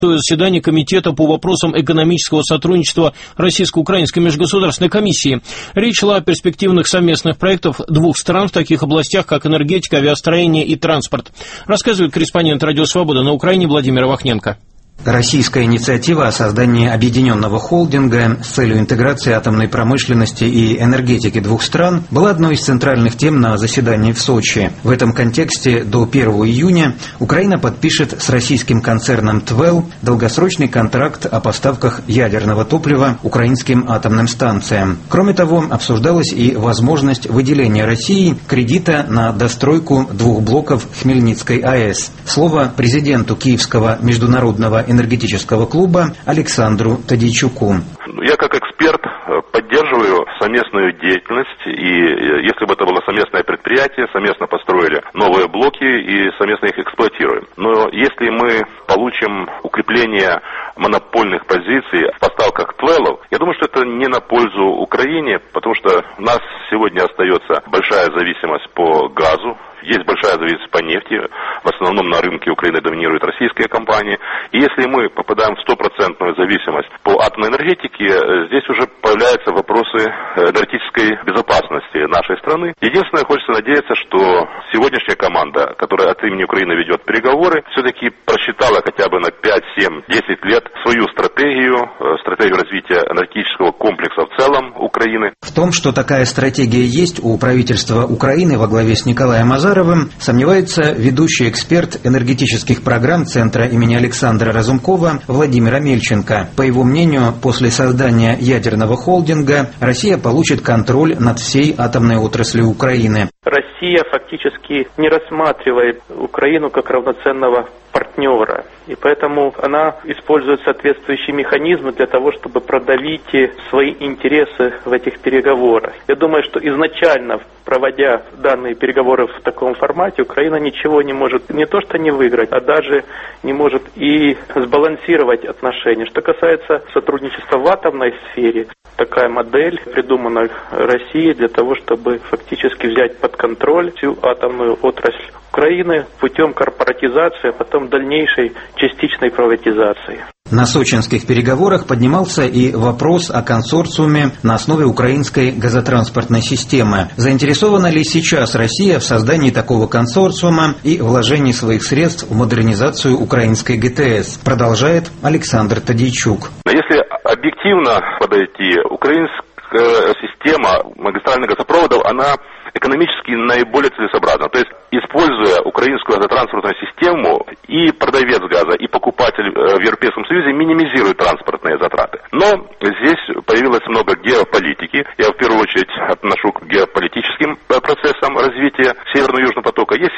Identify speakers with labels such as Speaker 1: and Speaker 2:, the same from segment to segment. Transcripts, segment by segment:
Speaker 1: Заседание Комитета по вопросам экономического сотрудничества Российско-Украинской межгосударственной комиссии. Речь шла о перспективных совместных проектах двух стран в таких областях, как энергетика, авиастроение и транспорт. Рассказывает корреспондент «Радио Свобода» на Украине Владимир Вахненко.
Speaker 2: Российская инициатива о создании объединенного холдинга с целью интеграции атомной промышленности и энергетики двух стран была одной из центральных тем на заседании в Сочи. В этом контексте до 1 июня Украина подпишет с российским концерном ТВЭЛ долгосрочный контракт о поставках ядерного топлива украинским атомным станциям. Кроме того, обсуждалась и возможность выделения России кредита на достройку двух блоков Хмельницкой АЭС. Слово президенту Киевского международного энергетического клуба Александру Тадейчуку.
Speaker 3: Я как эксперт поддерживаю совместную деятельность, и если бы это было совместное предприятие, совместно построили новые блоки и совместно их эксплуатируем. Но если мы получим укрепление монопольных позиций в поставках ТВЭЛов, я думаю, что это не на пользу Украине, потому что у нас сегодня остается большая зависимость по газу. Есть большая зависимость по нефти, в основном на рынке Украины доминируют российские компании. И если мы попадаем в 100% зависимость по атомной энергетике, здесь уже появляются вопросы энергетической безопасности нашей страны. Единственное, хочется надеяться, что сегодняшняя команда, которая от имени Украины ведет переговоры, все-таки просчитала хотя бы на 5, 7, 10 лет свою стратегию развития энергетического комплекса в целом Украины.
Speaker 2: В том, что такая стратегия есть у правительства Украины во главе с Николаем Азаровым, сомневается ведущий эксперт энергетических программ Центра имени Александра Разумкова Владимир Амельченко. По его мнению, после создания ядерного холдинга Россия получит контроль над всей атомной отраслью Украины.
Speaker 4: Россия фактически не рассматривает Украину как равноценного партнера, и поэтому она использует соответствующие механизмы для того, чтобы продавить свои интересы в этих переговорах. Я думаю, что изначально, проводя данные переговоры в таком формате, Украина ничего не может не то что не выиграть, а даже не может и сбалансировать отношения. Что касается сотрудничества в атомной сфере, такая модель придумана Россией для того, чтобы фактически взять под контроль всю атомную отрасль Украины путем корпоратизации, а потом дальнейшей частичной приватизации.
Speaker 2: На сочинских переговорах поднимался и вопрос о консорциуме на основе украинской газотранспортной системы. Заинтересована ли сейчас Россия в создании такого консорциума и вложении своих средств в модернизацию украинской ГТС? Продолжает Александр Тадейчук.
Speaker 3: Если объективно подойти, украинская система магистральных газопроводов, она экономически наиболее целесообразна. То есть, используя украинскую газотранспортную систему, и продавец газа, и покупатель в Европейском Союзе минимизируют транспортные затраты. Но здесь появилось много геополитики. Я в первую очередь отношу к геополитическим процессам развития Северно-Южного потока. Есть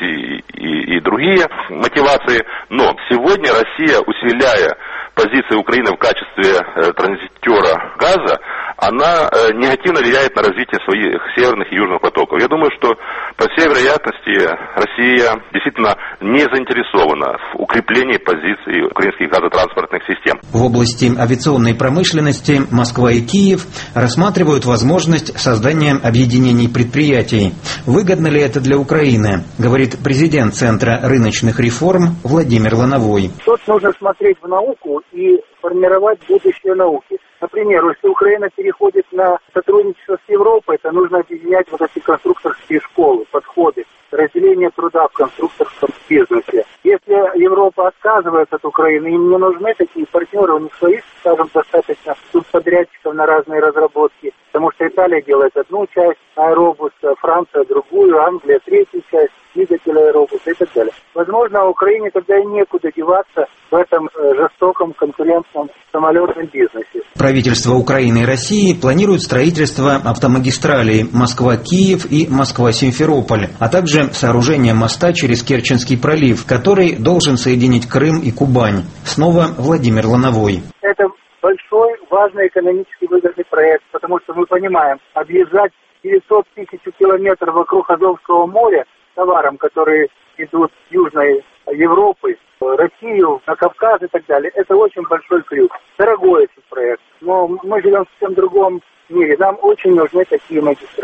Speaker 3: и другие мотивации. Но сегодня Россия, усиляя позиции Украины в качестве транзитера газа, она негативно влияет на развитие своих северных и южных потоков. Я думаю, что по всей вероятности Россия действительно не заинтересована в укреплении позиций украинских газотранспортных систем.
Speaker 2: В области авиационной промышленности Москва и Киев рассматривают возможность создания объединений предприятий. Выгодно ли это для Украины, говорит президент Центра рыночных реформ Владимир Лановой.
Speaker 5: Тут нужно смотреть в науку и формировать будущее науки. Например, если Украина переходит на сотрудничество с Европой, то нужно объединять вот эти конструкторские школы, подходы, разделение труда в конструкторском бизнесе. Если Европа отказывается от Украины, им не нужны такие партнеры, у них своих, скажем, достаточно субподрядчиков на разные разработки, потому что Италия делает одну часть аэробуса, Франция другую, Англия третью часть, двигателя аэробуса и так далее. Возможно, Украине тогда и некуда деваться в этом жестоком конкурентном самолетном бизнесе.
Speaker 2: Правительства Украины и России планируют строительство автомагистралей Москва-Киев и Москва-Симферополь, а также сооружение моста через Керченский пролив, который должен соединить Крым и Кубань. Снова Владимир Лановой.
Speaker 5: Это большой, важный экономически выгодный проект, потому что мы понимаем, объезжать 900 тысяч километров вокруг Азовского моря товарам, которые идут с Южной Европы, Россию, на Кавказ и так далее, это очень большой крюк. Дорогой этот проект, но мы живем в совсем другом мире, нам очень нужны такие магистрали.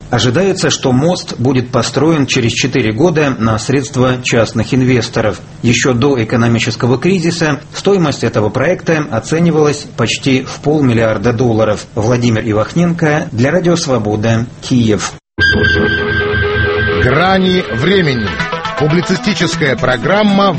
Speaker 2: Ожидается, что мост будет построен через 4 года на средства частных инвесторов. Еще до экономического кризиса стоимость этого проекта оценивалась почти в $500 миллиарда. Владимир Ивахненко для Радио Свобода, Киев.
Speaker 6: Грани времени. Публицистическая программа